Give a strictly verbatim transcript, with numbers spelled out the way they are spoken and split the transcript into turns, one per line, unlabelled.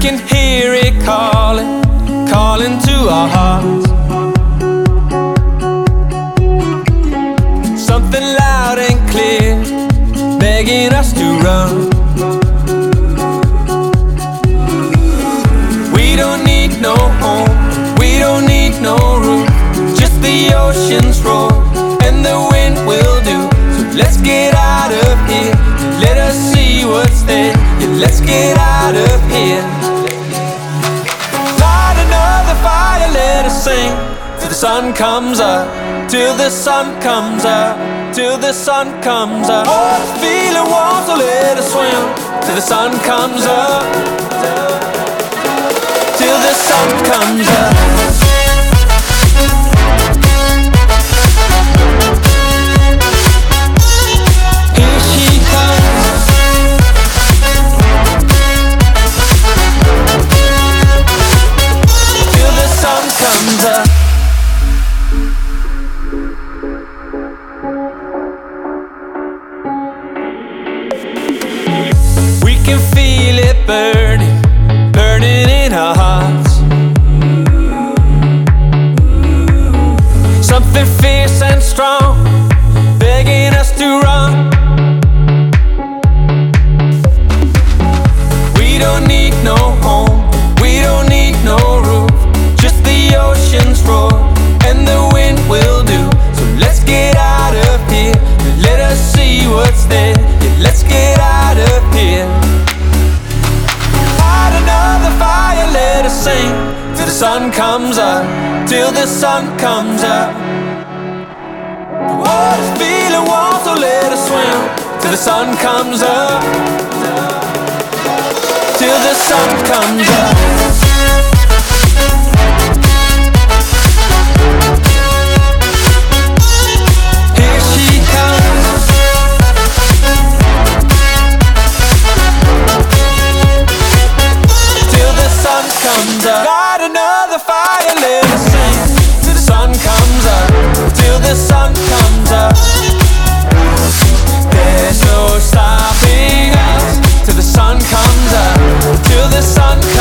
can hear it calling, calling to our hearts. Something loud and clear, begging us to run. We don't need no home, we don't need no roof, just the ocean's roar and the wind will do. So let's get out of here, let us see what's there. Yeah, let's get out of here. Light another fire, let us sing till the sun comes up, till the sun comes up, till the sun comes up. Oh, this feeling warm, so let us swim till the sun comes up, till the sun comes up. Here she comes, till the sun comes up. We can feel it burning, burning in our hearts. Something fierce and strong, begging us to run. We don't need no home, we don't need no roof, just the ocean's roar and the wind will do. So let's get out of here, let us see what's there. Yeah, let's get out of here. Light another fire, let us sing till the sun comes up, till the sun comes up. The water's feeling warm, so let us swim till the sun comes up, till the sun comes up. Here she comes, till the sun comes up. Light another fire, let us sing till the sun comes up, till the sun comes up. There's no stopping us till the sun comes up, till the sun comes up.